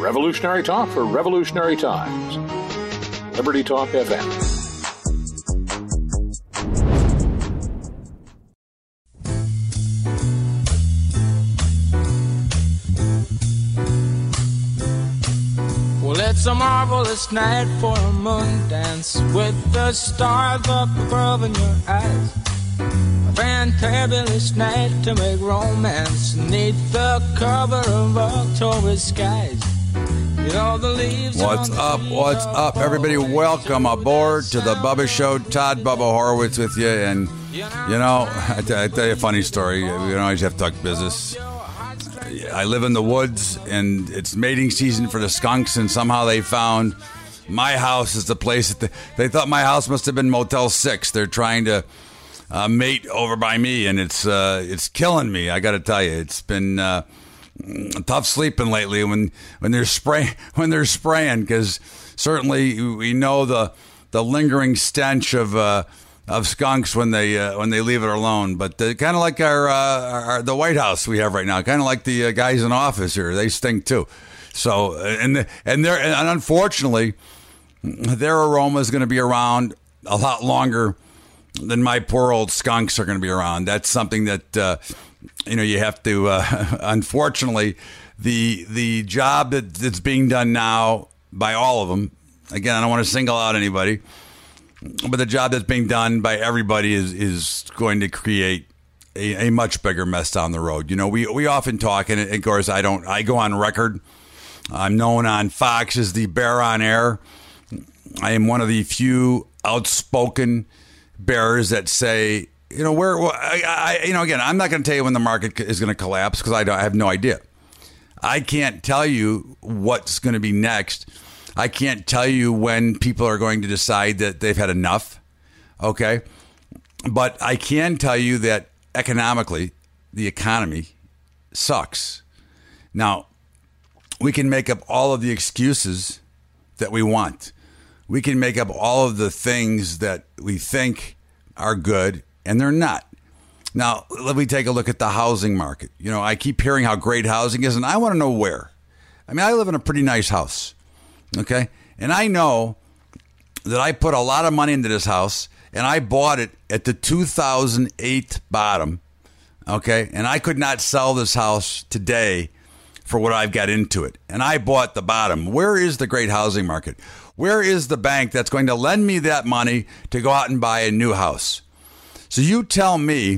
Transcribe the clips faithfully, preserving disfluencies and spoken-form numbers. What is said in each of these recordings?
Revolutionary talk for revolutionary times. Liberty Talk F M. Well, it's a marvelous night for a moon dance with the stars up above in your eyes. A fantabulous night to make romance neath the cover of October skies. You know, the leaves What's up? What's up, everybody? Welcome aboard to the Bubba Show. Todd Bubba Horowitz with you. And, you know, I, t- I tell you a funny story. We don't always have to talk business. I live in the woods, and it's mating season for the skunks, and somehow they found my house is the place that they, they thought my house must have been Motel six. They're trying to uh, mate over by me, and it's uh, it's killing me. I got to tell you, it's been uh, tough sleeping lately when when they're spray when they're spraying, because certainly we know the the lingering stench of. Uh, Of skunks when they uh, when they leave it alone, but kind of like our, uh, our the White House we have right now, kind of like the uh, guys in office here, they stink too. So and the, and they're and unfortunately their aroma is going to be around a lot longer than my poor old skunks are going to be around. That's something that uh, you know you have to. Uh, unfortunately, the the job that, that's being done now by all of them. Again, I don't want to single out anybody. But the job that's being done by everybody is, is going to create a, a much bigger mess down the road. You know, we, we often talk, and of course, I don't. I go on record. I'm known on Fox as the bear on air. I am one of the few outspoken bears that say, you know, where I, I you know, again, I'm not going to tell you when the market is going to collapse because I, don't, I have no idea. I can't tell you what's going to be next. I can't tell you when people are going to decide that they've had enough, okay? But I can tell you that economically, the economy sucks. Now, we can make up all of the excuses that we want. We can make up all of the things that we think are good, and they're not. Now, let me take a look at the housing market. You know, I keep hearing how great housing is, and I want to know where. I mean, I live in a pretty nice house. Okay. And I know that I put a lot of money into this house, and I bought it at the two thousand eight bottom. Okay. And I could not sell this house today for what I've got into it. And I bought the bottom. Where is the great housing market? Where is the bank that's going to lend me that money to go out and buy a new house? So you tell me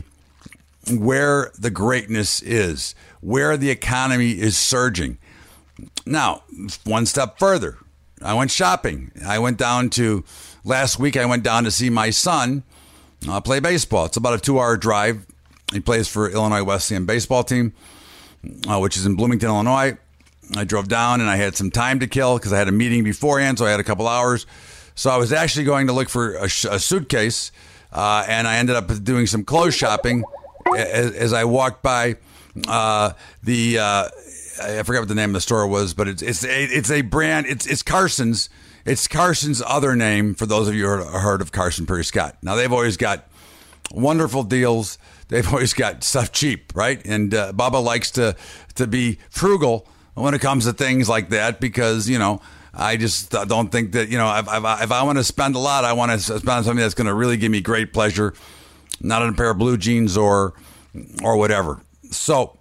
where the greatness is, where the economy is surging. Now, one step further, I went shopping. I went down to, last week I went down to see my son uh, play baseball. It's about a two-hour drive. He plays for Illinois Wesleyan baseball team, uh, which is in Bloomington, Illinois. I drove down and I had some time to kill because I had a meeting beforehand, so I had a couple hours. So I was actually going to look for a, sh- a suitcase, uh, and I ended up doing some clothes shopping as, as I walked by uh, the... Uh, I forget what the name of the store was, but it's it's a, it's a brand. It's it's Carson's. It's Carson's other name for those of you who have heard of Carson Perry Scott. Now, they've always got wonderful deals. They've always got stuff cheap, right? And uh, Bubba likes to to be frugal when it comes to things like that because, you know, I just don't think that, you know, if, if, I, if I want to spend a lot, I want to spend on something that's going to really give me great pleasure, not on a pair of blue jeans or or whatever. So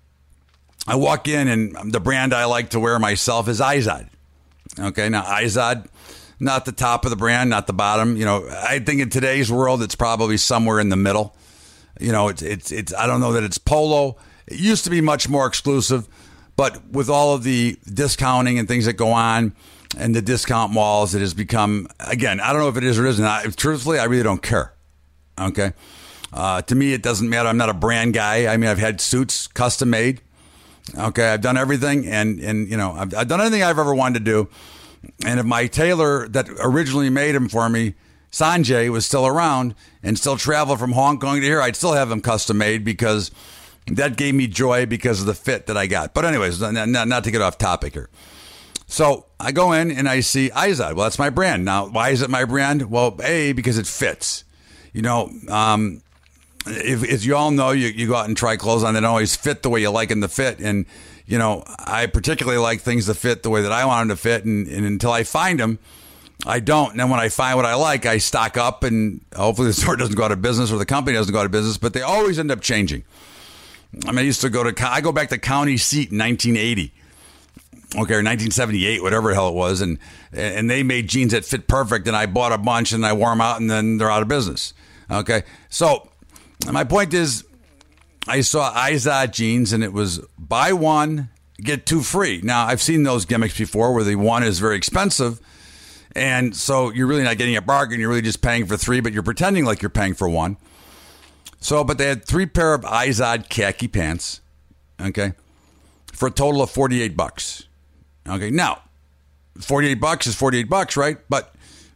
I walk in, and the brand I like to wear myself is Izod. Okay, now Izod, not the top of the brand, not the bottom. You know, I think in today's world, it's probably somewhere in the middle. You know, it's it's it's. I don't know that it's Polo. It used to be much more exclusive, but with all of the discounting and things that go on, and the discount malls, it has become, again, I don't know if it is or isn't. I, truthfully, I really don't care. Okay, uh, to me, it doesn't matter. I'm not a brand guy. I mean, I've had suits custom made. Okay, I've done everything, and, and you know, I've, I've done anything I've ever wanted to do. And if my tailor that originally made them for me, Sanjay, was still around and still traveled from Hong Kong to here, I'd still have them custom made because that gave me joy because of the fit that I got. But anyways, not, not, not to get off topic here. So I go in and I see Izod. Well, that's my brand. Now, why is it my brand? Well, A, because it fits. You know, um, if, as you all know, you, you go out and try clothes on, they don't always fit the way you like them to fit. And, you know, I particularly like things to fit the way that I want them to fit. And, and until I find them, I don't. And then when I find what I like, I stock up, and hopefully the store doesn't go out of business or the company doesn't go out of business, but they always end up changing. I mean, I used to go to, I go back to County Seat in nineteen eighty. Okay, or nineteen seventy-eight, whatever the hell it was, and and they made jeans that fit perfect, and I bought a bunch, and I wore them out, and then they're out of business. Okay, so my point is, I saw Izod jeans, and it was buy one, get two free. Now, I've seen those gimmicks before where the one is very expensive, and so you're really not getting a bargain. You're really just paying for three, but you're pretending like you're paying for one. So, but they had three pair of Izod khaki pants, okay, for a total of forty-eight bucks. Okay, now, forty-eight bucks is forty-eight bucks, right? But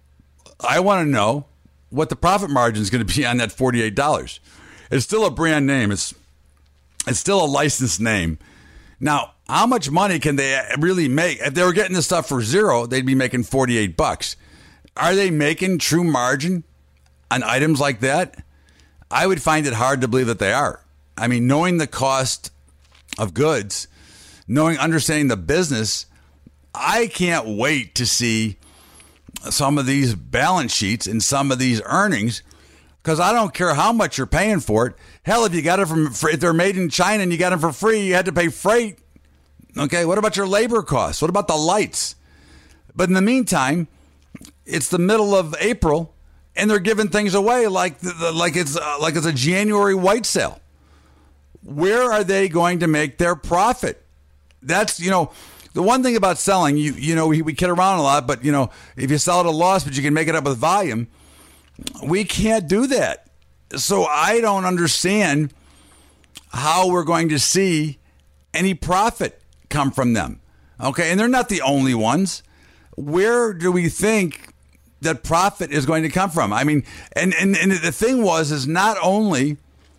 I want to know what the profit margin is going to be on that forty-eight dollars. It's still a brand name. It's it's still a licensed name. Now, how much money can they really make? If they were getting this stuff for zero, they'd be making forty-eight bucks. Are they making true margin on items like that? I would find it hard to believe that they are. I mean, knowing the cost of goods, knowing, understanding the business, I can't wait to see some of these balance sheets and some of these earnings, because I don't care how much you're paying for it. Hell, if you got it from, if they're made in China and you got them for free, you had to pay freight. Okay, what about your labor costs? What about the lights? But in the meantime, it's the middle of April, and they're giving things away like like it's uh, like it's a January white sale. Where are they going to make their profit? That's, you know, the one thing about selling, you you know, we, we kid around a lot, but, you know, if you sell at a loss, but you can make it up with volume, we can't do that. So I don't understand how we're going to see any profit come from them. Okay, and they're not the only ones. Where do we think that profit is going to come from? I mean, and, and, and the thing was, is not only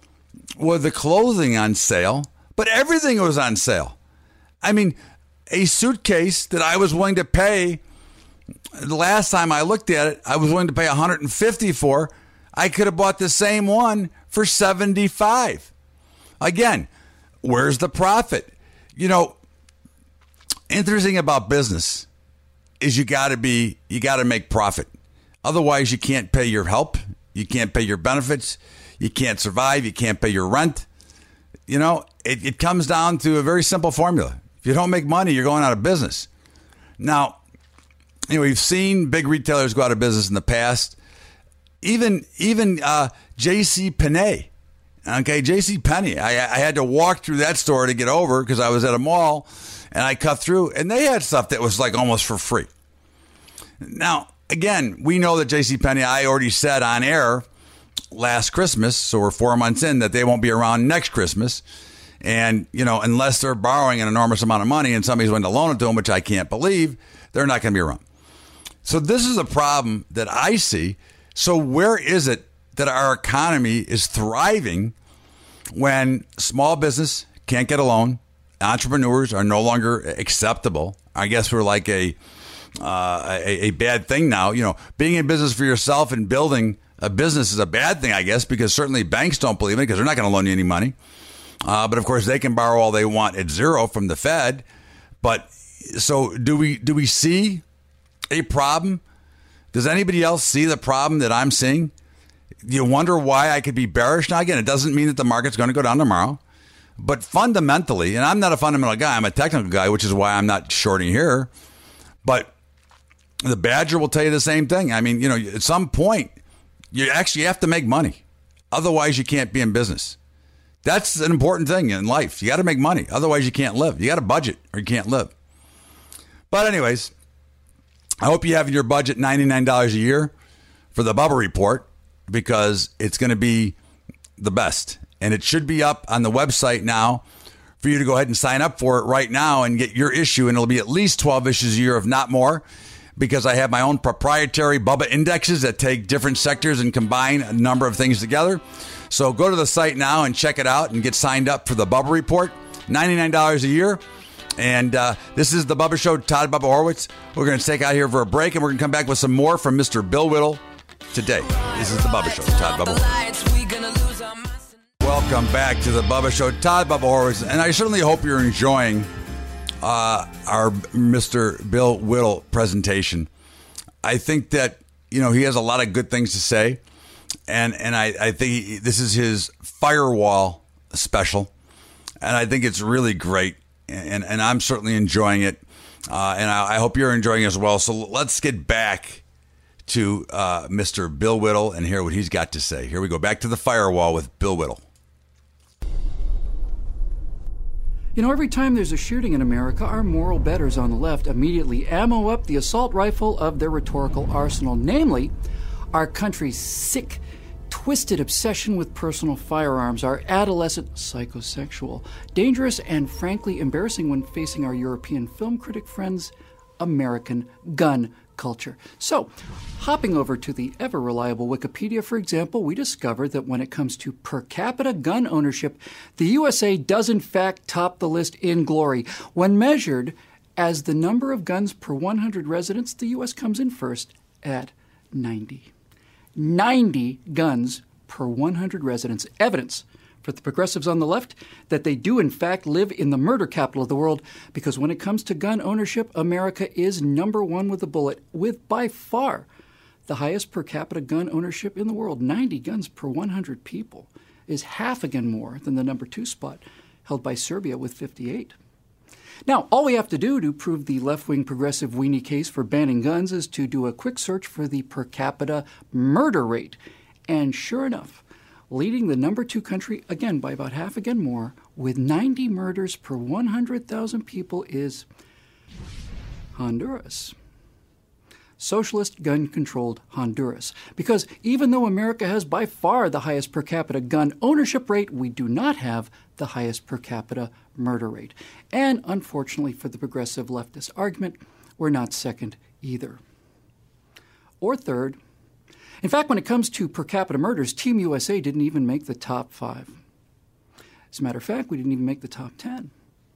was the clothing on sale, but everything was on sale. I mean, a suitcase that I was willing to pay, the last time I looked at it, I was willing to pay one hundred fifty dollars for. I could have bought the same one for seventy-five dollars. Again, where's the profit? You know, interesting about business is you got to be, you got to make profit. Otherwise, you can't pay your help. You can't pay your benefits. You can't survive. You can't pay your rent. You know, it, it comes down to a very simple formula. If you don't make money, you're going out of business. Now, you know, we've seen big retailers go out of business in the past. Even even uh, J C. Penney. Okay, J C. Penney. I, I had to walk through that store to get over because I was at a mall, and I cut through, and they had stuff that was like almost for free. Now, again, we know that J C. Penney, I already said on air last Christmas, so we're four months in, that they won't be around next Christmas. And, you know, unless they're borrowing an enormous amount of money and somebody's going to loan it to them, which I can't believe, they're not going to be around. So this is a problem that I see. So where is it that our economy is thriving when small business can't get a loan, entrepreneurs are no longer acceptable? I guess we're like a, uh, a, a bad thing now. You know, being in business for yourself and building a business is a bad thing, I guess, because certainly banks don't believe in it because they're not going to loan you any money. Uh, but of course, they can borrow all they want at zero from the Fed. But so do we? Do we see a problem? Does anybody else see the problem that I'm seeing? You wonder why I could be bearish. Now, again, it doesn't mean that the market's going to go down tomorrow. But fundamentally, and I'm not a fundamental guy, I'm a technical guy, which is why I'm not shorting here. But the Badger will tell you the same thing. I mean, you know, at some point, you actually have to make money. Otherwise, you can't be in business. That's an important thing in life. You got to make money. Otherwise, you can't live. You got to budget or you can't live. But anyways, I hope you have in your budget ninety-nine dollars a year for the Bubba Report, because it's going to be the best. And it should be up on the website now for you to go ahead and sign up for it right now and get your issue. And it'll be at least twelve issues a year, if not more, because I have my own proprietary Bubba indexes that take different sectors and combine a number of things together. So go to the site now and check it out and get signed up for the Bubba Report. ninety-nine dollars a year. And uh, this is the Bubba Show, Todd Bubba Horowitz. We're going to take out here for a break, and we're going to come back with some more from Mister Bill Whittle today. This is the Bubba Show, Todd Bubba Horowitz. Welcome back to the Bubba Show, Todd Bubba Horowitz. And I certainly hope you're enjoying uh, our Mister Bill Whittle presentation. I think that, you know, he has a lot of good things to say. And and I, I think he, this is his Firewall special. And I think it's really great. And, and I'm certainly enjoying it. Uh, and I, I hope you're enjoying it as well. So let's get back to uh, Mister Bill Whittle and hear what he's got to say. Here we go. Back to the Firewall with Bill Whittle. You know, every time there's a shooting in America, our moral betters on the left immediately ammo up the assault rifle of their rhetorical arsenal, namely our country's sick, twisted obsession with personal firearms, our adolescent psychosexual, dangerous and frankly embarrassing when facing our European film critic friends, American gun culture. So, hopping over to the ever-reliable Wikipedia, for example, we discover that when it comes to per capita gun ownership, the U S A does in fact top the list in glory. When measured as the number of guns per one hundred residents, the U S comes in first at ninety. ninety guns per one hundred residents. Evidence for the progressives on the left that they do in fact live in the murder capital of the world, because when it comes to gun ownership, America is number one with a bullet, with by far the highest per capita gun ownership in the world. ninety guns per one hundred people is half again more than the number two spot held by Serbia with fifty-eight. Now, all we have to do to prove the left-wing progressive weenie case for banning guns is to do a quick search for the per capita murder rate. And sure enough, leading the number two country, again by about half again more, with ninety murders per one hundred thousand people is Honduras. Socialist gun-controlled Honduras. Because even though America has by far the highest per capita gun ownership rate, we do not have the highest per capita murder rate. And unfortunately for the progressive leftist argument, we're not second either. Or third. In fact, when it comes to per capita murders, Team U S A didn't even make the top five. As a matter of fact, we didn't even make the top ten.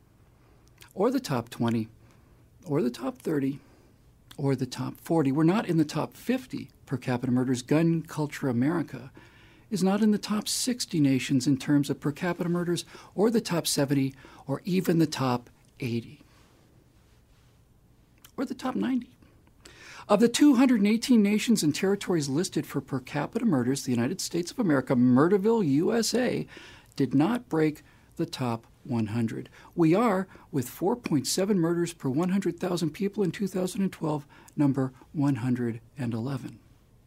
Or the top twenty. Or the top thirty. Or the top forty. We're not in the top fifty per capita murders. Gun Culture America is not in the top sixty nations in terms of per capita murders, or the top seventy, or even the top eighty. Or the top ninety. Of the two hundred eighteen nations and territories listed for per capita murders, the United States of America, Murderville, U S A, did not break the top one hundred. We are, with four point seven murders per one hundred thousand people in two thousand twelve, number one hundred eleven.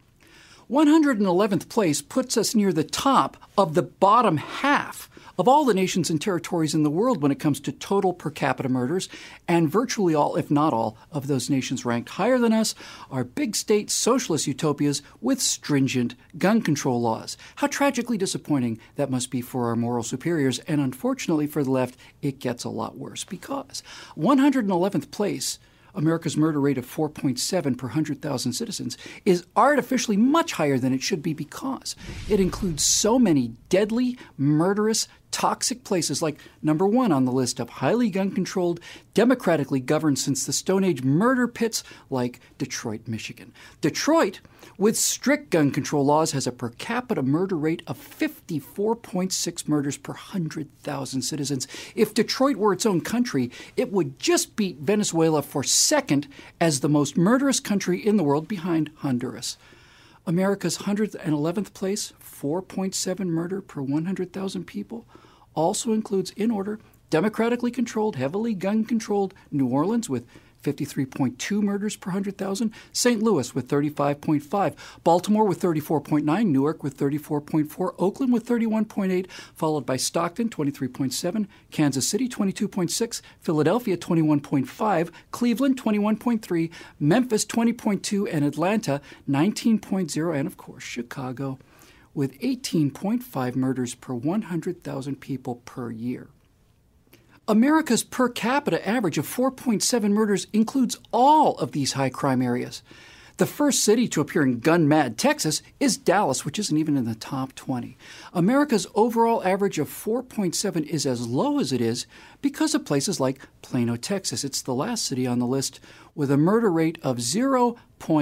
one hundred eleventh place puts us near the top of the bottom half of all the nations and territories in the world when it comes to total per capita murders, and virtually all, if not all, of those nations ranked higher than us are big state socialist utopias with stringent gun control laws. How tragically disappointing that must be for our moral superiors, and unfortunately for the left, it gets a lot worse, because one hundred eleventh place, America's murder rate of four point seven per one hundred thousand citizens, is artificially much higher than it should be, because it includes so many deadly, murderous, toxic places like number one on the list of highly gun-controlled, democratically governed since the Stone Age murder pits like Detroit, Michigan. Detroit, with strict gun control laws, has a per capita murder rate of fifty-four point six murders per one hundred thousand citizens. If Detroit were its own country, it would just beat Venezuela for second as the most murderous country in the world, behind Honduras. America's one hundred eleventh place, four point seven murder per one hundred thousand people, also includes, in order, democratically controlled, heavily gun-controlled New Orleans with fifty-three point two murders per one hundred thousand, Saint Louis with thirty-five point five, Baltimore with thirty-four point nine, Newark with thirty-four point four, Oakland with thirty-one point eight, followed by Stockton, twenty-three point seven, Kansas City, twenty-two point six, Philadelphia, twenty-one point five, Cleveland, twenty-one point three, Memphis, twenty point two, and Atlanta, nineteen point zero, and of course, Chicago, with eighteen point five murders per one hundred thousand people per year. America's per capita average of four point seven murders includes all of these high crime areas. The first city to appear in gun-mad Texas is Dallas, which isn't even in the top twenty. America's overall average of four point seven is as low as it is because of places like Plano, Texas. It's the last city on the list with a murder rate of zero point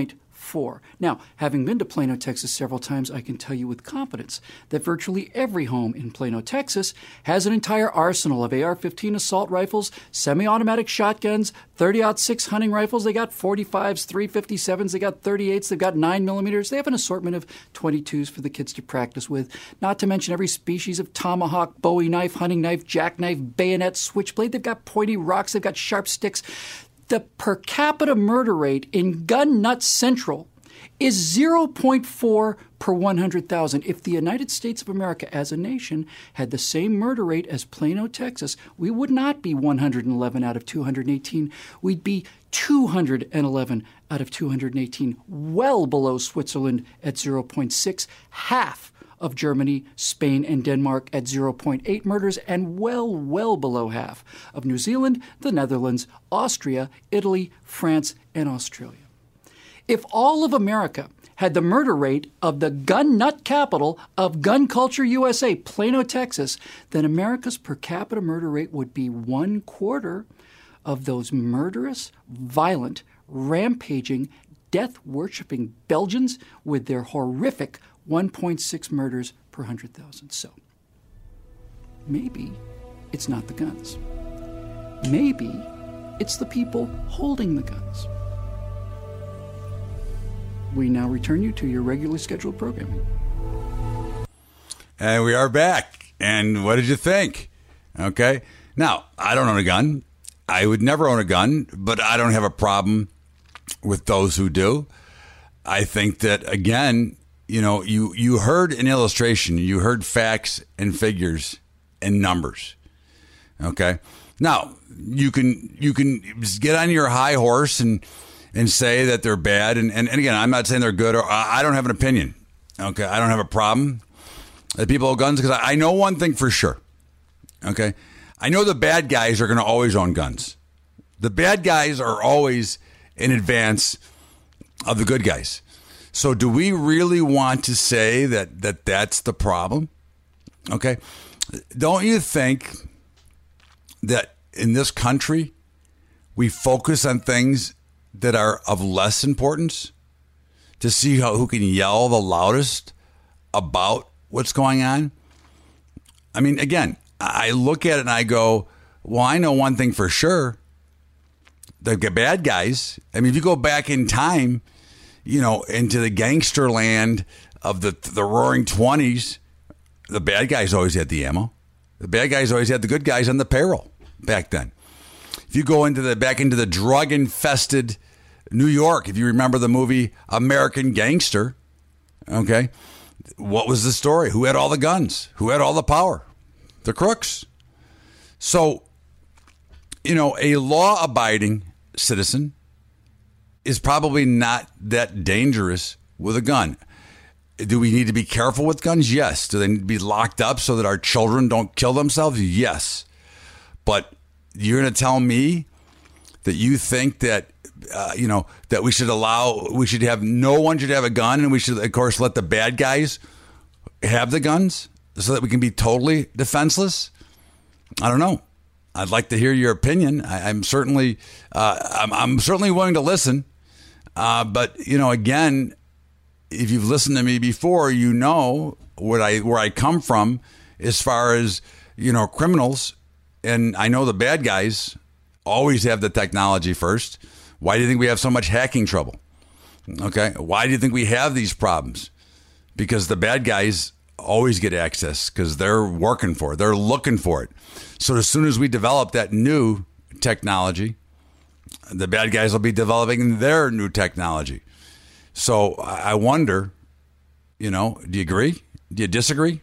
four. Now, having been to Plano, Texas several times, I can tell you with confidence that virtually every home in Plano, Texas has an entire arsenal of A R fifteen assault rifles, semi-automatic shotguns, thirty aught six hunting rifles. They got forty-fives, three fifty-sevens, they got thirty-eights, they've got nine millimeters. They have an assortment of twenty-twos for the kids to practice with, not to mention every species of tomahawk, bowie knife, hunting knife, jackknife, bayonet, switchblade. They've got pointy rocks, they've got sharp sticks. The per capita murder rate in Gun Nut Central is zero point four per one hundred thousand. If the United States of America as a nation had the same murder rate as Plano, Texas, we would not be one hundred eleven out of two hundred eighteen. We'd be two hundred eleven out of two hundred eighteen, well below Switzerland at zero point six, half of Germany, Spain, and Denmark at zero point eight murders, and well, well below half of New Zealand, the Netherlands, Austria, Italy, France, and Australia. If all of America had the murder rate of the gun nut capital of Gun Culture U S A, Plano, Texas, then America's per capita murder rate would be one quarter of those murderous, violent, rampaging, death-worshipping Belgians with their horrific one point six murders per one hundred thousand. So maybe it's not the guns. Maybe it's the people holding the guns. We now return you to your regularly scheduled programming. And we are back. And what did you think? Okay. Now, I don't own a gun. I would never own a gun, but I don't have a problem with those who do. I think that, again, you know, you, you heard an illustration. You heard facts and figures and numbers. Okay. Now, you can you can get on your high horse and and say that they're bad. And, and, and again, I'm not saying they're good. Or I don't have an opinion. Okay. I don't have a problem that people own guns, because I, I know one thing for sure. Okay. I know the bad guys are going to always own guns. The bad guys are always in advance of the good guys. So do we really want to say that, that that's the problem? Okay. Don't you think that in this country, we focus on things that are of less importance to see how, who can yell the loudest about what's going on? I mean, again, I look at it and I go, well, I know one thing for sure. The bad guys, I mean, if you go back in time, you know, into the gangster land of the the roaring twenties, the bad guys always had the ammo. The bad guys always had the good guys on the payroll back then. If you go into the back into the drug-infested New York, if you remember the movie American Gangster, okay, what was the story? Who had all the guns? Who had all the power? The crooks. So, you know, a law-abiding citizen is probably not that dangerous with a gun. Do we need to be careful with guns? Yes. Do they need to be locked up so that our children don't kill themselves? Yes. But you're going to tell me that you think that, uh, you know, that we should allow, we should have, no one should have a gun, and we should, of course, let the bad guys have the guns so that we can be totally defenseless? I don't know. I'd like to hear your opinion. I, I'm certainly, uh, I'm, I'm certainly willing to listen. Uh, but, you know, again, if you've listened to me before, you know what I where I come from as far as, you know, criminals. And I know the bad guys always have the technology first. Why do you think we have so much hacking trouble? Okay. Why do you think we have these problems? Because the bad guys always get access because they're working for it. They're looking for it. So as soon as we develop that new technology, the bad guys will be developing their new technology. So I wonder, you know, do you agree? Do you disagree?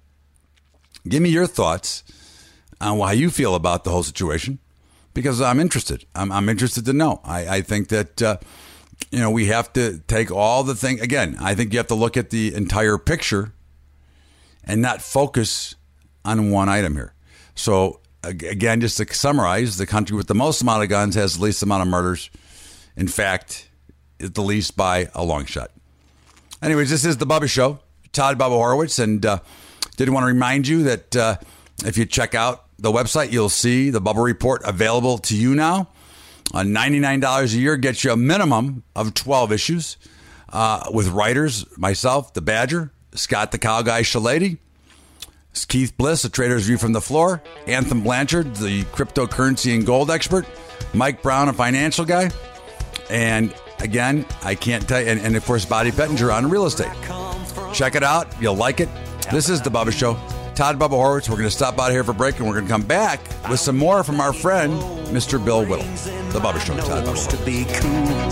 Give me your thoughts on how you feel about the whole situation, because I'm interested. I'm, I'm interested to know. I, I think that, uh, you know, we have to take all the thing. Again, I think you have to look at the entire picture and not focus on one item here. So again, just to summarize, the country with the most amount of guns has the least amount of murders. In fact, it's the least by a long shot. Anyways, this is the Bubba Show. Todd Bubba Horowitz, and uh, did want to remind you that uh, if you check out the website, you'll see the Bubba Report available to you now. Uh, ninety-nine dollars a year gets you a minimum of twelve issues. uh, with writers, myself, the Badger, Scott the Cow Guy Shalady, Keith Bliss, a trader's view from the floor, Anthem Blanchard, the cryptocurrency and gold expert, Mike Brown, a financial guy, and again, I can't tell you, and, and of course, Bobby Pettinger on real estate. Check it out. You'll like it. This is The Bubba Show. Todd Bubba Horowitz. We're going to stop out here for a break, and we're going to come back with some more from our friend, Mister Bill Whittle. The Bubba Show. Todd Bubba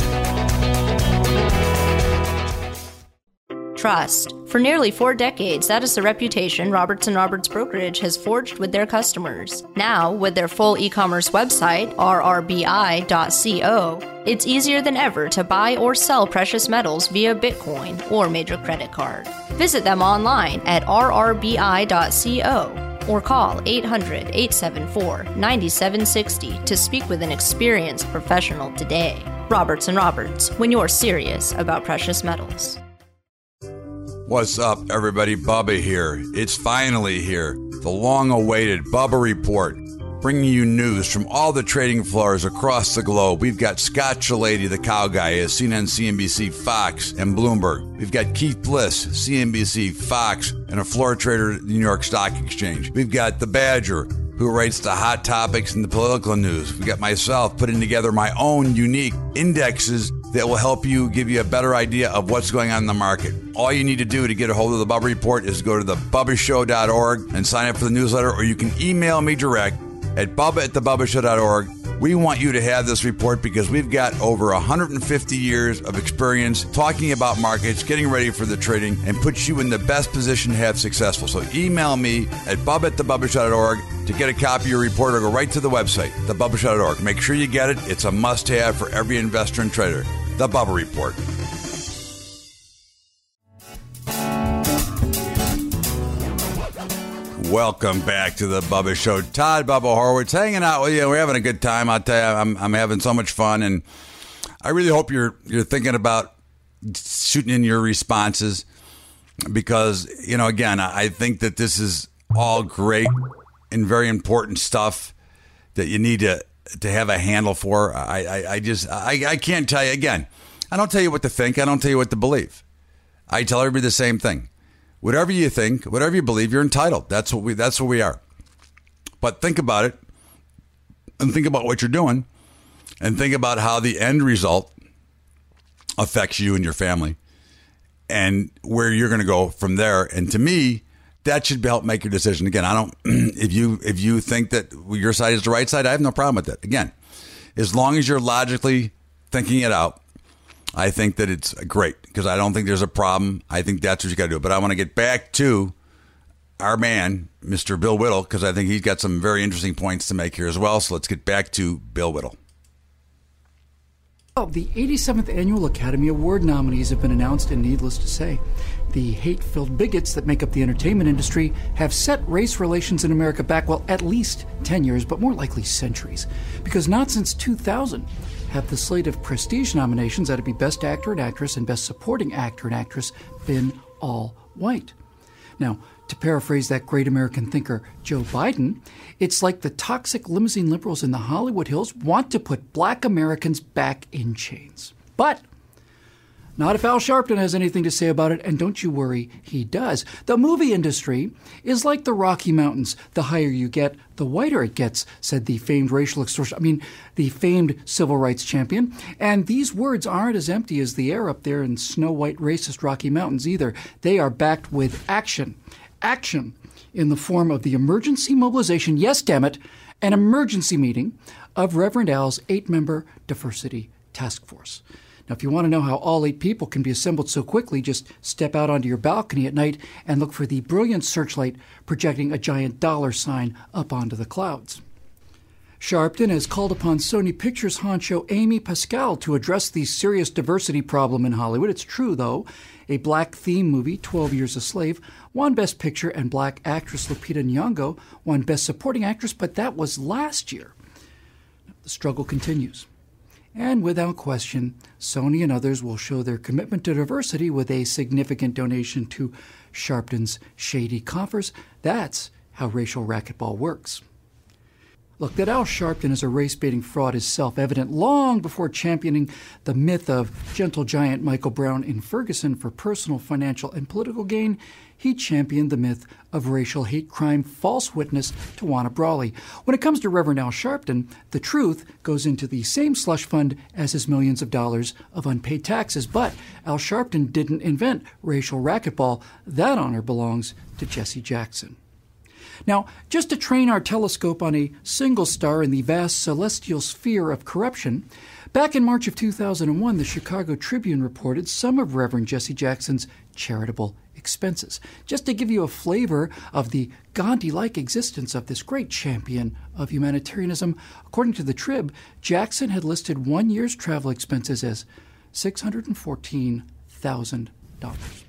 Horowitz. Trust. For nearly four decades, that is the reputation Roberts and Roberts Brokerage has forged with their customers. Now, with their full e-commerce website, r r b i dot co, it's easier than ever to buy or sell precious metals via Bitcoin or major credit card. Visit them online at r r b i dot co or call eight hundred, eight seven four, nine seven six zero to speak with an experienced professional today. Roberts and Roberts, when you're serious about precious metals. What's up, everybody? Bubba here. It's finally here. The long-awaited Bubba Report, bringing you news from all the trading floors across the globe. We've got Scott Shalady, the Cow Guy, at C N N, C N B C, Fox, and Bloomberg. We've got Keith Bliss, C N B C, Fox, and a floor trader at the New York Stock Exchange. We've got the Badger, who writes the hot topics and the political news. We've got myself putting together my own unique indexes that will help you, give you a better idea of what's going on in the market. All you need to do to get a hold of the Bubba Report is go to the bubba show dot org and sign up for the newsletter, or you can email me direct at bubba at the bubba show dot org. We want you to have this report because we've got over one hundred fifty years of experience talking about markets, getting ready for the trading, and puts you in the best position to have successful. So email me at bubba at the bubba show dot org to get a copy of your report, or go right to the website, the bubba show dot org. Make sure you get it. It's a must-have for every investor and trader. The Bubba Report. Welcome back to the Bubba Show. Todd Bubba Horowitz hanging out with you. We're having a good time. I'll tell you, I'm, I'm having so much fun, and I really hope you're you're thinking about shooting in your responses, because, you know, again, I think that this is all great and very important stuff that you need to to have a handle for. I, I, I just, I, I can't tell you, again, I don't tell you what to think. I don't tell you what to believe. I tell everybody the same thing. Whatever you think, whatever you believe, you're entitled. That's what we, that's what we are. But think about it, and think about what you're doing, and think about how the end result affects you and your family, and where you're going to go from there. And to me, that should help make your decision. Again, I don't, if you if you think that your side is the right side, I have no problem with that. Again, as long as you're logically thinking it out, I think that it's great, because I don't think there's a problem. I think that's what you got to do. But I want to get back to our man, Mister Bill Whittle, because I think he's got some very interesting points to make here as well. So let's get back to Bill Whittle. Oh, the eighty-seventh Annual Academy Award nominees have been announced, and needless to say, the hate-filled bigots that make up the entertainment industry have set race relations in America back, well, at least ten years, but more likely centuries. Because not since two thousand have the slate of prestige nominations, that'd be Best Actor and Actress and Best Supporting Actor and Actress, been all white. Now, to paraphrase that great American thinker, Joe Biden, it's like the toxic limousine liberals in the Hollywood Hills want to put black Americans back in chains. But not if Al Sharpton has anything to say about it, and don't you worry, he does. The movie industry is like the Rocky Mountains. The higher you get, the whiter it gets, said the famed racial extortion, I mean, the famed civil rights champion. And these words aren't as empty as the air up there in snow-white racist Rocky Mountains either. They are backed with action. Action in the form of the emergency mobilization, yes, damn it, an emergency meeting of Reverend Al's eight-member diversity task force. Now, if you want to know how all eight people can be assembled so quickly, just step out onto your balcony at night and look for the brilliant searchlight projecting a giant dollar sign up onto the clouds. Sharpton has called upon Sony Pictures honcho Amy Pascal to address the serious diversity problem in Hollywood. It's true, though. A black theme movie, twelve Years a Slave, won Best Picture, and black actress Lupita Nyong'o won Best Supporting Actress, but that was last year. The struggle continues. And without question, Sony and others will show their commitment to diversity with a significant donation to Sharpton's shady coffers. That's how racial racquetball works. Look, that Al Sharpton is a race-baiting fraud is self-evident long before championing the myth of gentle giant Michael Brown in Ferguson for personal, financial, and political gain. He championed the myth of racial hate crime false witness Tawana Brawley. When it comes to Reverend Al Sharpton, the truth goes into the same slush fund as his millions of dollars of unpaid taxes. But Al Sharpton didn't invent racial racquetball. That honor belongs to Jesse Jackson. Now, just to train our telescope on a single star in the vast celestial sphere of corruption, back in March of two thousand one, the Chicago Tribune reported some of Reverend Jesse Jackson's charitable expenses. Just to give you a flavor of the Gandhi-like existence of this great champion of humanitarianism, according to the Trib, Jackson had listed one year's travel expenses as six hundred fourteen thousand dollars.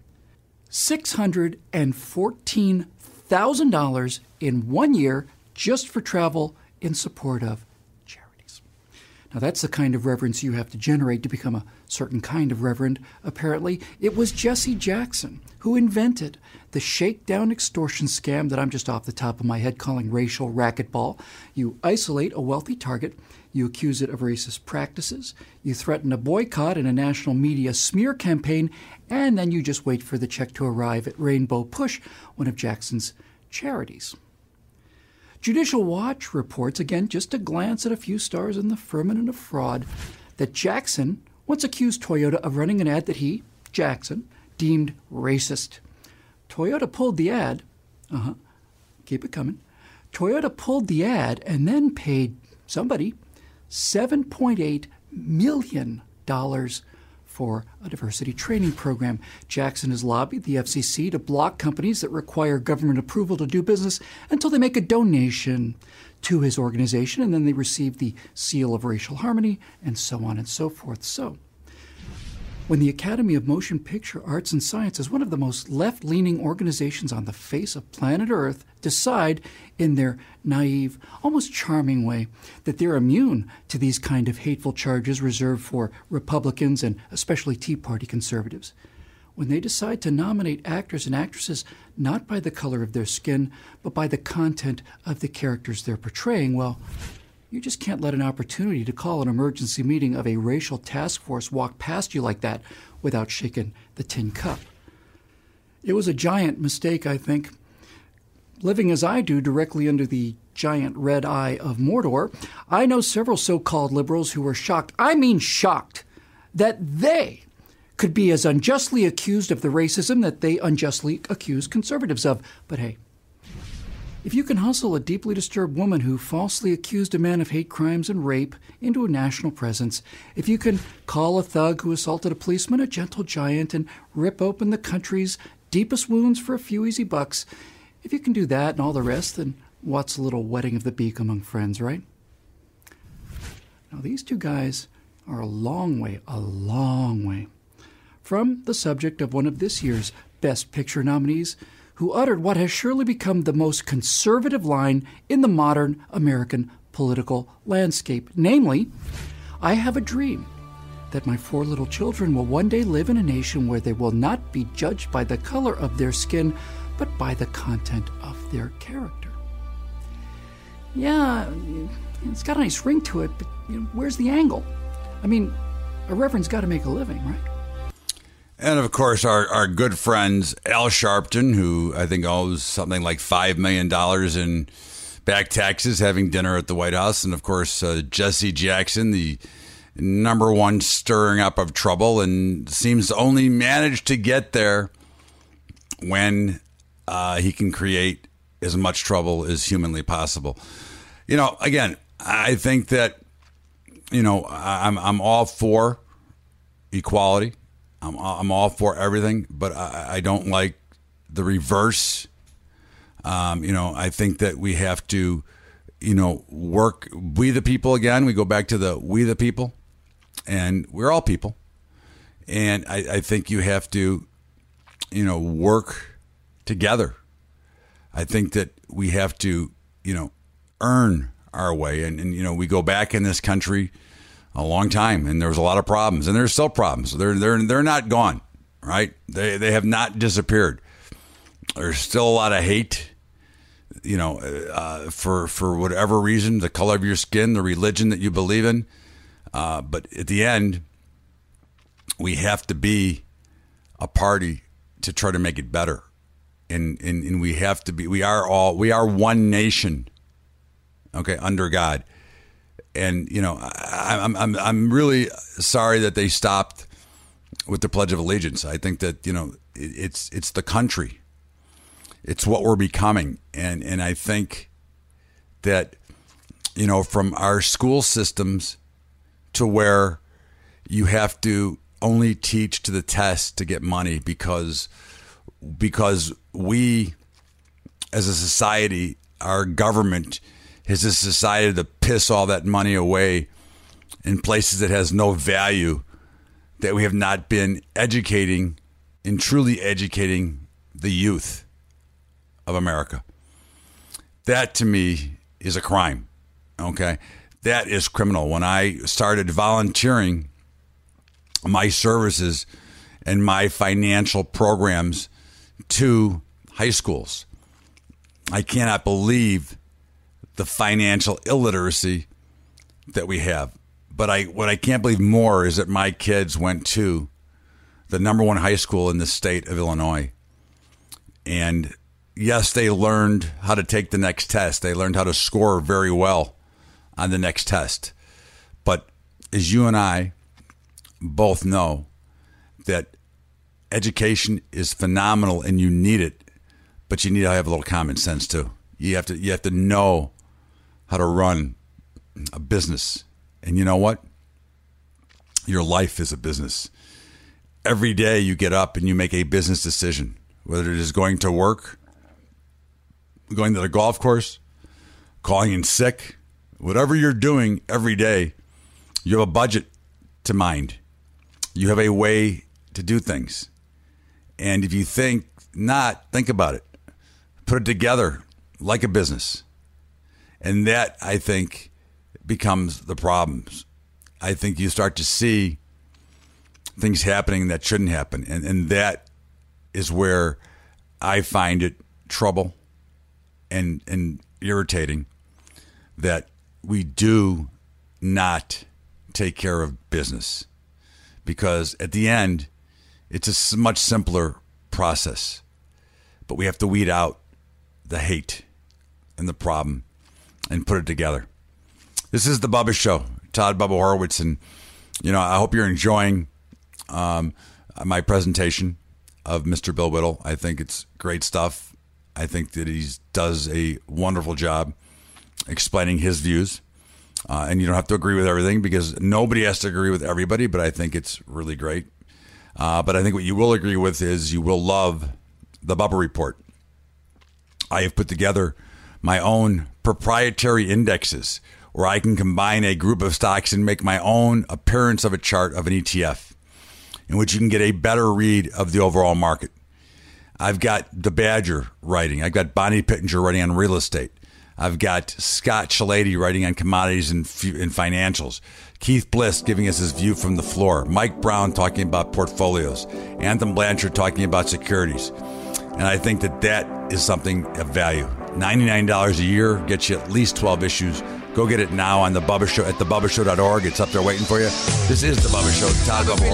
six hundred fourteen thousand dollars in one year just for travel in support of charities. Now, that's the kind of reverence you have to generate to become a certain kind of reverend, apparently. It was Jesse Jackson who invented the shakedown extortion scam that I'm just off the top of my head calling racial racquetball. You isolate a wealthy target, you accuse it of racist practices, you threaten a boycott in a national media smear campaign, and then you just wait for the check to arrive at Rainbow Push, one of Jackson's charities. Judicial Watch reports, again, just a glance at a few stars in the firmament of fraud, that Jackson once accused Toyota of running an ad that he, Jackson, deemed racist. Toyota pulled the ad. Uh-huh. Keep it coming. Toyota pulled the ad and then paid somebody seven point eight million dollars for a diversity training program. Jackson has lobbied the F C C to block companies that require government approval to do business until they make a donation to his organization, and then they receive the seal of racial harmony, and so on and so forth. So, when the Academy of Motion Picture Arts and Sciences, one of the most left-leaning organizations on the face of planet Earth, decide in their naive, almost charming way that they're immune to these kind of hateful charges reserved for Republicans and especially Tea Party conservatives, when they decide to nominate actors and actresses not by the color of their skin, but by the content of the characters they're portraying, well, you just can't let an opportunity to call an emergency meeting of a racial task force walk past you like that without shaking the tin cup. It was a giant mistake, I think. Living as I do directly under the giant red eye of Mordor, I know several so-called liberals who were shocked, I mean shocked, that they could be as unjustly accused of the racism that they unjustly accuse conservatives of. But hey, if you can hustle a deeply disturbed woman who falsely accused a man of hate crimes and rape into a national presence, if you can call a thug who assaulted a policeman a gentle giant and rip open the country's deepest wounds for a few easy bucks, if you can do that and all the rest, then what's a little wetting of the beak among friends, right? Now, these two guys are a long way, a long way from the subject of one of this year's Best Picture nominees, who uttered what has surely become the most conservative line in the modern American political landscape. Namely, I have a dream that my four little children will one day live in a nation where they will not be judged by the color of their skin, but by the content of their character. Yeah, it's got a nice ring to it, but you know, where's the angle? I mean, a reverend's got to make a living, right? And, of course, our, our good friends, Al Sharpton, who I think owes something like five million dollars in back taxes, having dinner at the White House. And, of course, uh, Jesse Jackson, the number one stirring up of trouble, and seems to only manage to get there when uh, he can create as much trouble as humanly possible. You know, again, I think that, you know, I'm, I'm all for equality. I'm, I'm all for everything, but I, I don't like the reverse. Um, you know, I think that we have to, you know, work, we the people again. We go back to the we the people, and we're all people. And I, I think you have to, you know, work together. I think that we have to, you know, earn our way. And, and you know, we go back in this country a long time, and there was a lot of problems, and there's still problems. They're they're they're not gone, right? They they have not disappeared. There's still a lot of hate. you know, uh, for for whatever reason, the color of your skin, the religion that you believe in. Uh, but at the end, we have to be a party to try to make it better. And, and and we have to be, we are all, we are one nation, okay, under God. And, you know, I, I'm, I'm, I'm really sorry that they stopped with the Pledge of Allegiance. I think that, you know, it, it's, it's the country. It's what we're becoming. And, and I think that, you know, from our school systems to where you have to only teach to the test to get money because because we as a society, our government has decided to piss all that money away in places that has no value, that we have not been educating and truly educating the youth of America. That to me is a crime. Okay. That is criminal. When I started volunteering my services and my financial programs to high schools, I cannot believe the financial illiteracy that we have. But I, what I can't believe more is that my kids went to the number one high school in the state of Illinois. And yes, they learned how to take the next test. They learned how to score very well on the next test. But as you and I both know, that education is phenomenal and you need it, but you need to have a little common sense too. You have to you have to know how to run a business. And you know what? Your life is a business. Every day you get up and you make a business decision, whether it is going to work, going to the golf course, calling in sick, whatever you're doing every day, you have a budget to mind. You have a way to do things. And if you think not, think about it. Put it together like a business. And that, I think, becomes the problems. I think you start to see things happening that shouldn't happen. And, and that is where I find it trouble and, and irritating that we do not take care of business. Because at the end, it's a much simpler process. But we have to weed out the hate and the problem and put it together. This is the Bubba Show. Todd Bubba Horowitz. And, you know, I hope you're enjoying um, my presentation of Mister Bill Whittle. I think it's great stuff. I think that he does a wonderful job explaining his views. Uh, and you don't have to agree with everything because nobody has to agree with everybody, but I think it's really great. Uh, but I think what you will agree with is you will love the Bubba Report. I have put together my own proprietary indexes where I can combine a group of stocks and make my own appearance of a chart of an E T F in which you can get a better read of the overall market. I've got the Badger writing. I've got Bonnie Pittenger writing on real estate. I've got Scott Shalady writing on commodities and, and financials. Keith Bliss giving us his view from the floor. Mike Brown talking about portfolios. Anthem Blanchard talking about securities. And I think that that is something of value. ninety-nine dollars a year gets you at least twelve issues. Go get it now on the Bubba Show at the bubba show dot org. It's up there waiting for you. This is the Bubba Show. Todd Bubba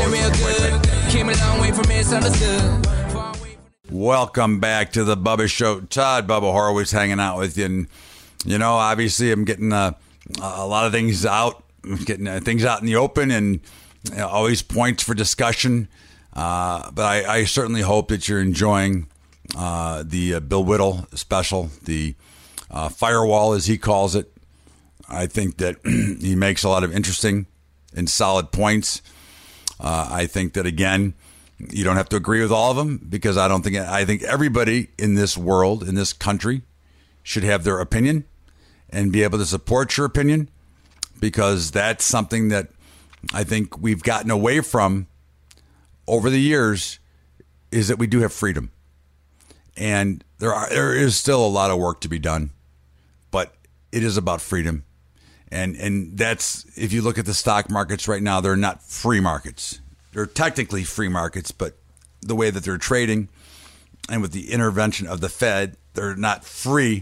Horowitz. Welcome back to the Bubba Show. Todd Bubba Horowitz hanging out with you. And, you know, obviously I'm getting uh, a lot of things out, getting uh, things out in the open and you know, always points for discussion. Uh, but I, I certainly hope that you're enjoying uh, the uh, Bill Whittle special, the uh, firewall, as he calls it. I think that he makes a lot of interesting and solid points. Uh, I think that, again, you don't have to agree with all of them because I don't think, I think everybody in this world, in this country, should have their opinion and be able to support your opinion because that's something that I think we've gotten away from over the years is that we do have freedom. And there are there is still a lot of work to be done, but it is about freedom. And and that's, if you look at the stock markets right now, they're not free markets. They're technically free markets, but the way that they're trading and with the intervention of the Fed, they're not free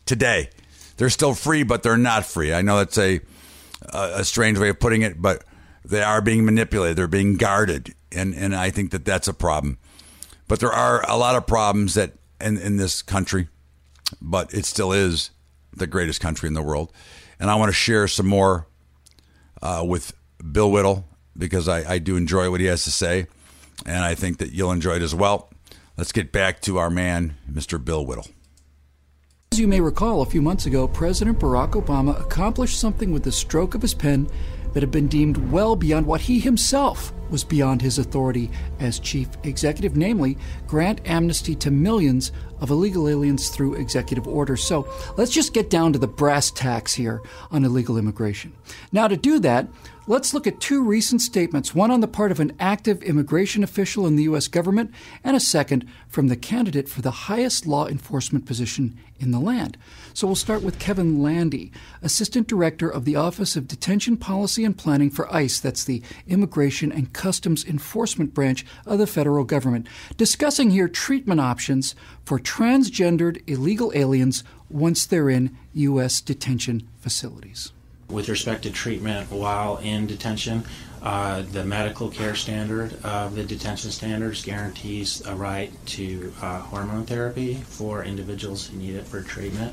today. They're still free, but they're not free. I know that's a a strange way of putting it, but they are being manipulated. They're being guarded, and, and I think that that's a problem. But there are a lot of problems that in, in this country, but it still is the greatest country in the world. And I want to share some more uh, with Bill Whittle, because I, I do enjoy what he has to say, and I think that you'll enjoy it as well. Let's get back to our man, Mister Bill Whittle. As you may recall, a few months ago, President Barack Obama accomplished something with the stroke of his pen that had been deemed well beyond what he himself was beyond his authority as chief executive, namely, grant amnesty to millions of illegal aliens through executive order. So let's just get down to the brass tacks here on illegal immigration. Now, to do that, let's look at two recent statements, one on the part of an active immigration official in the U S government, and a second from the candidate for the highest law enforcement position in the land. So we'll start with Kevin Landy, Assistant Director of the Office of Detention Policy and Planning for ICE, that's the Immigration and Customs Enforcement branch of the federal government, discussing here treatment options for transgendered illegal aliens once they're in U S detention facilities. With respect to treatment while in detention, uh, the medical care standard of the detention standards guarantees a right to uh, hormone therapy for individuals who need it for treatment.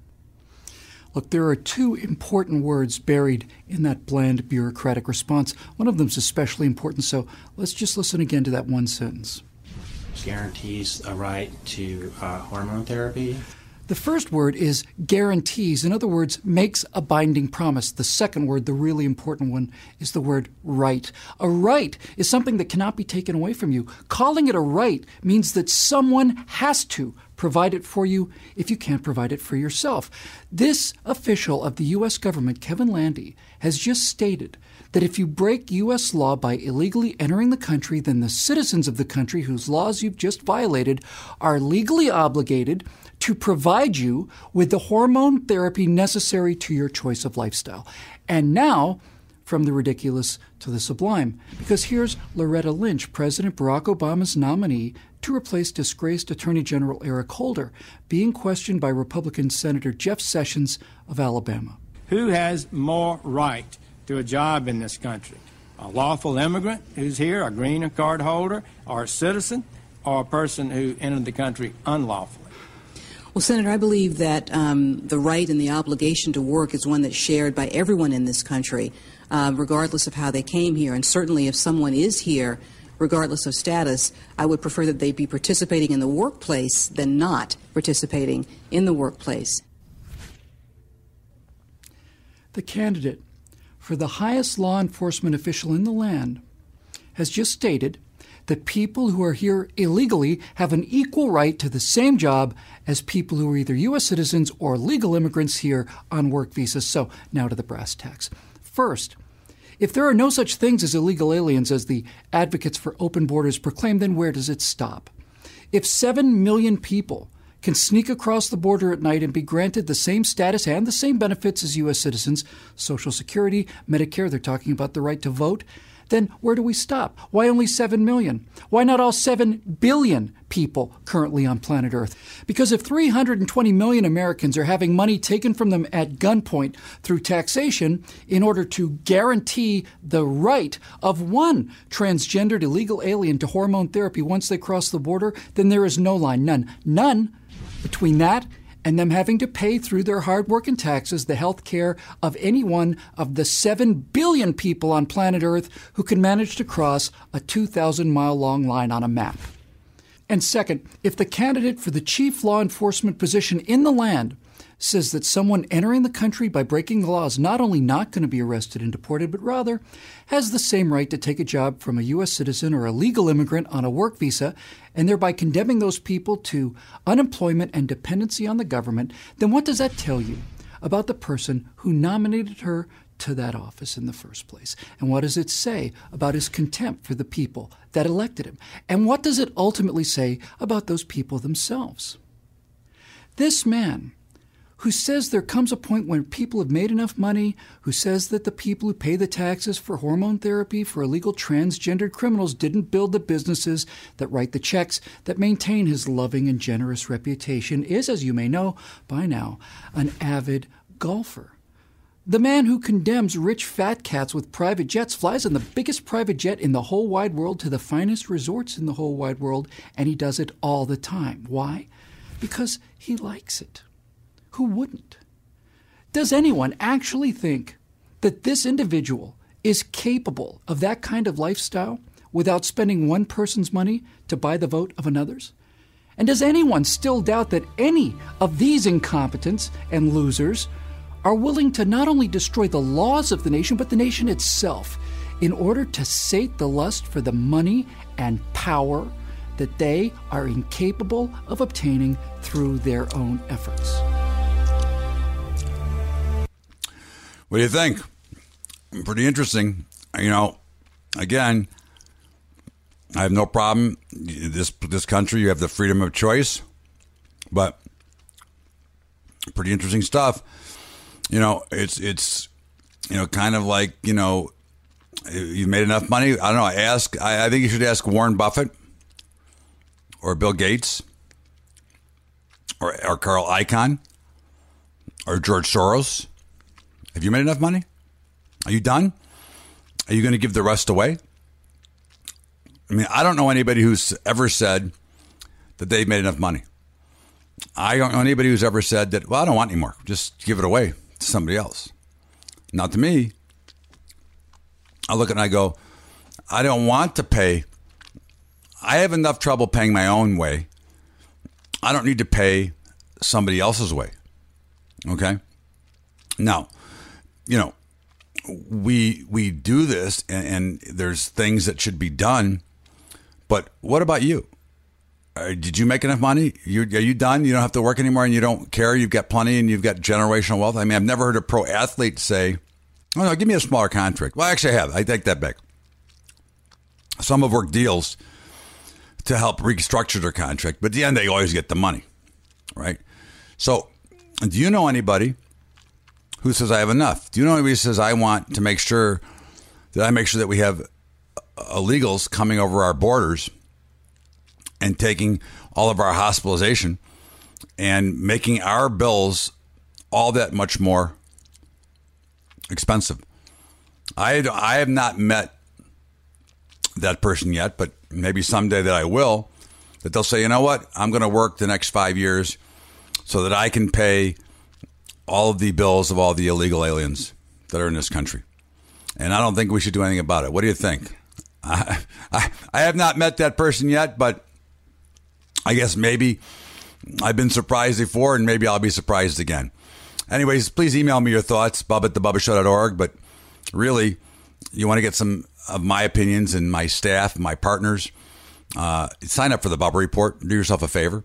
Look, there are two important words buried in that bland bureaucratic response. One of them is especially important, so let's just listen again to that one sentence. Guarantees a right to uh, hormone therapy. The first word is guarantees. In other words, makes a binding promise. The second word, the really important one, is the word right. A right is something that cannot be taken away from you. Calling it a right means that someone has to provide it for you if you can't provide it for yourself. This official of the U S government, Kevin Landy, has just stated that if you break U S law by illegally entering the country, then the citizens of the country whose laws you've just violated are legally obligated to provide you with the hormone therapy necessary to your choice of lifestyle. And now, from the ridiculous to the sublime, because here's Loretta Lynch, President Barack Obama's nominee to replace disgraced Attorney General Eric Holder, being questioned by Republican Senator Jeff Sessions of Alabama. Who has more right to a job in this country? A lawful immigrant who's here, a green card holder, or a citizen, or a person who entered the country unlawfully? Well, Senator, I believe that um, the right and the obligation to work is one that's shared by everyone in this country, uh, regardless of how they came here. And certainly if someone is here, regardless of status, I would prefer that they be participating in the workplace than not participating in the workplace. The candidate for the highest law enforcement official in the land has just stated that people who are here illegally have an equal right to the same job as people who are either U S citizens or legal immigrants here on work visas. So now to the brass tacks. First, if there are no such things as illegal aliens as the advocates for open borders proclaim, then where does it stop? If seven million people can sneak across the border at night and be granted the same status and the same benefits as U S citizens, Social Security, Medicare, they're talking about the right to vote, then where do we stop? Why only seven million? Why not all seven billion people currently on planet Earth? Because if three hundred twenty million Americans are having money taken from them at gunpoint through taxation in order to guarantee the right of one transgendered illegal alien to hormone therapy once they cross the border, then there is no line, none, none between that and them having to pay through their hard work and taxes the health care of any one of the seven billion people on planet Earth who can manage to cross a two thousand mile long line on a map. And second, if the candidate for the chief law enforcement position in the land says that someone entering the country by breaking the law is not only not going to be arrested and deported, but rather has the same right to take a job from a U S citizen or a legal immigrant on a work visa, and thereby condemning those people to unemployment and dependency on the government, then what does that tell you about the person who nominated her to that office in the first place? And what does it say about his contempt for the people that elected him? And what does it ultimately say about those people themselves? This man, who says there comes a point when people have made enough money, who says that the people who pay the taxes for hormone therapy for illegal transgendered criminals didn't build the businesses that write the checks that maintain his loving and generous reputation, is, as you may know by now, an avid golfer. The man who condemns rich fat cats with private jets flies on the biggest private jet in the whole wide world to the finest resorts in the whole wide world, and he does it all the time. Why? Because he likes it. Who wouldn't? Does anyone actually think that this individual is capable of that kind of lifestyle without spending one person's money to buy the vote of another's? And does anyone still doubt that any of these incompetents and losers are willing to not only destroy the laws of the nation, but the nation itself in order to sate the lust for the money and power that they are incapable of obtaining through their own efforts? What do you think? Pretty interesting. You know, again, I have no problem. This this country, you have the freedom of choice, but pretty interesting stuff. You know, it's it's you know kind of like you know you made enough money. I don't know. I ask. I, I think you should ask Warren Buffett or Bill Gates or or Carl Icahn or George Soros. Have you made enough money? Are you done? Are you going to give the rest away? I mean, I don't know anybody who's ever said that they've made enough money. I don't know anybody who's ever said that, well, I don't want any more. Just give it away to somebody else. Not to me. I look and I go, I don't want to pay. I have enough trouble paying my own way. I don't need to pay somebody else's way. Okay? Now, you know, we we do this, and, and there's things that should be done. But what about you? Uh, did you make enough money? You, are you done? You don't have to work anymore, and you don't care? You've got plenty, and you've got generational wealth? I mean, I've never heard a pro athlete say, oh, no, give me a smaller contract. Well, actually, I have. I take that back. Some have worked deals to help restructure their contract, but at the end, they always get the money, right? So do you know anybody who says I have enough? Do you know anybody who says I want to make sure that I make sure that we have illegals coming over our borders and taking all of our hospitalization and making our bills all that much more expensive? I, I have not met that person yet, but maybe someday that I will, that they'll say, you know what, I'm going to work the next five years so that I can pay all of the bills of all the illegal aliens that are in this country. And I don't think we should do anything about it. What do you think? I, I, I have not met that person yet, but I guess maybe I've been surprised before, and maybe I'll be surprised again. Anyways, please email me your thoughts, bub at the bubba show dot org. But really, you want to get some of my opinions and my staff, my partners, uh, sign up for the Bubba Report. Do yourself a favor.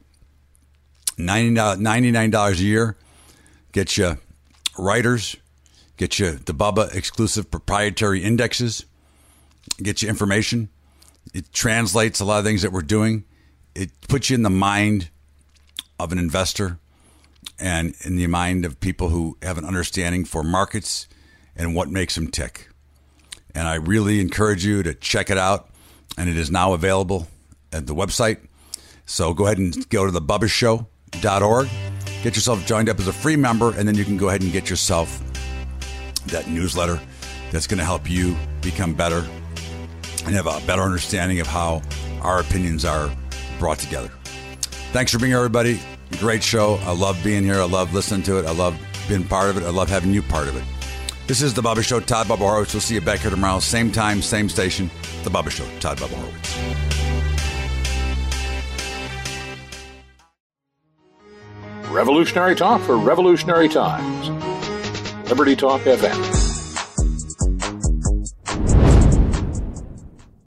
ninety-nine dollars a year. Get you writers, get you the Bubba exclusive proprietary indexes, get you information. It translates a lot of things that we're doing. It puts you in the mind of an investor and in the mind of people who have an understanding for markets and what makes them tick. And I really encourage you to check it out. And it is now available at the website. So go ahead and go to the bubba show dot org. Get yourself joined up as a free member, and then you can go ahead and get yourself that newsletter that's going to help you become better and have a better understanding of how our opinions are brought together. Thanks for being here, everybody. Great show. I love being here. I love listening to it. I love being part of it. I love having you part of it. This is The Bubba Show. Todd Bubba Horowitz. We'll see you back here tomorrow. Same time, same station. The Bubba Show. Todd Bubba Horowitz. Revolutionary talk for revolutionary times. Liberty Talk F M.